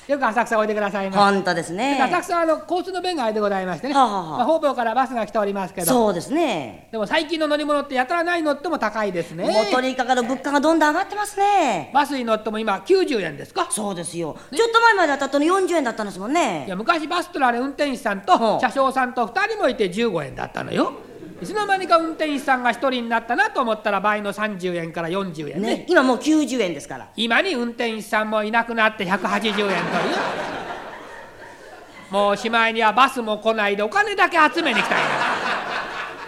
よく浅草おいでくださいま本当ですね。 浅草は交通の便があれでございましてね、 はあはあはあ方々からバスが来ておりますけど、 そうですね。 でも最近の乗り物ってやたらない乗っても高いですね。 元にかかる物価がどんどん上がってますね。 バスに乗っても今90円ですか。 そうですよ、ちょっと前まで当たったの40円だったんですもんね。 いや昔バスってのは運転手さんと車掌さんと2人もいて15円だったのよ。いつの間にか運転手さんが1人になったなと思ったら倍の30円から40円 ね。 今もう90円ですから。 今に運転手さんもいなくなって180円というもうしまいにはバスも来ないでお金だけ集めに来たんや。